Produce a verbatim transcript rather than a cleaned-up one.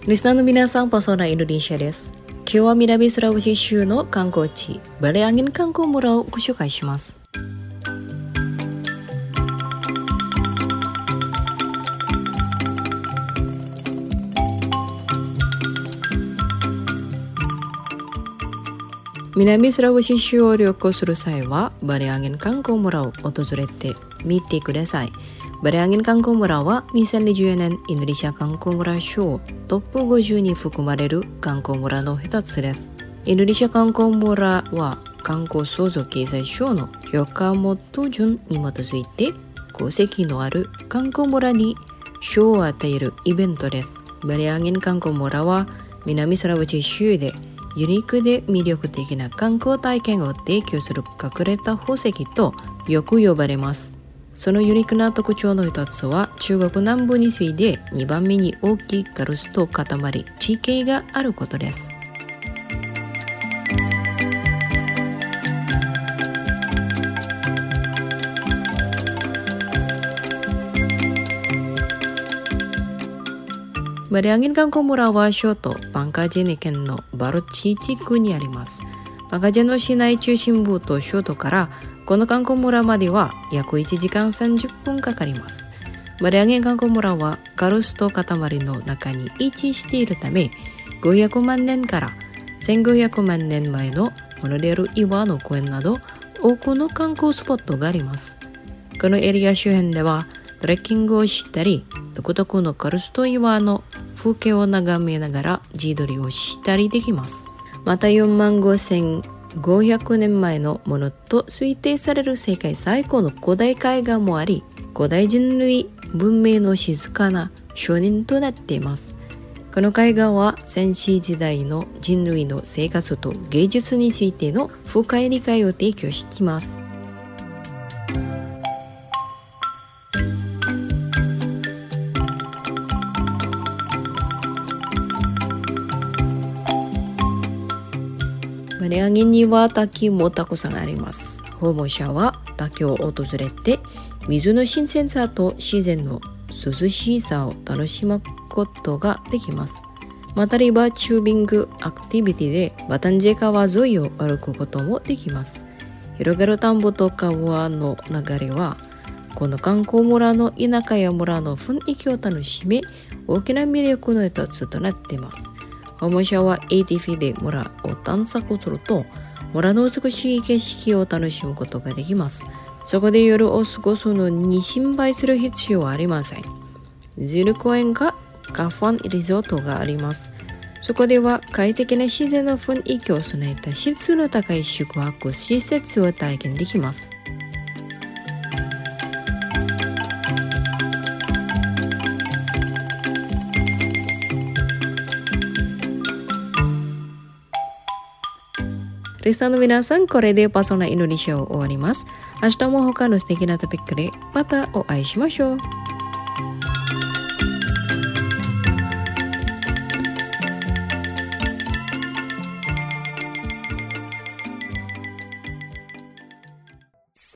リスナーの皆さん、パソナインドネシアです。今日は南スラバシ州の観光地、バレアンギン観光村をご紹介します。南スラバシ州を旅行する際は、バレアンギン観光村を訪れてみてください。バレアンギン観光村はにせんにじゅうねんインドネシア観光村賞トップごじゅうに含まれる観光村の一つです。インドネシア観光村は観光創造経済省の評価元順に基づいて功績のある観光村に賞を与えるイベントです。バレアンギン観光村は南スラバシ州でユニークで魅力的な観光体験を提供する隠れた宝石とよく呼ばれます。そのユニークな特徴の一つは、中国南部に次いでにばんめに大きいカルスト塊地形があることです。バレアンギン観光村は首都バンカジェネ県のバルチ地区にあります。バンカジェの市内中心部と首都からこの観光村までは約いちじかんさんじゅっぷんかかります。バレアンギン観光村はカルスト塊の中に位置しているため、ごひゃくまんねんからせんごひゃくまんねんまえのモノレール岩の公園など多くの観光スポットがあります。このエリア周辺ではトレッキングをしたり、独特のカルスト岩の風景を眺めながら自撮りをしたりできます。またよんまんごせんごひゃくねんまえのものと推定される世界最高の古代海岸もあり、古代人類文明の静かな証人となっています。この海岸は先史時代の人類の生活と芸術についての深い理解を提供しています。バレアンギンには滝もたくさんあります。訪問者は滝を訪れて水の新鮮さと自然の涼しさを楽しむことができます。またリバーチュービングアクティビティでバタンジェ川沿いを歩くこともできます。広がる田んぼと川の流れはこの観光村の田舎や村の雰囲気を楽しみ、大きな魅力の一つとなっています。訪問者は エーティーエフ で村を探索すると、村の美しい景色を楽しむことができます。そこで夜を過ごすのに心配する必要はありません。ジル公園がカファンリゾートがあります。そこでは快適な自然の雰囲気を備えた質の高い宿泊施設を体験できます。リスナーの皆さん、これでパソナインドネシアを終わります。明日も他の素敵なトピックでまたお会いしましょう。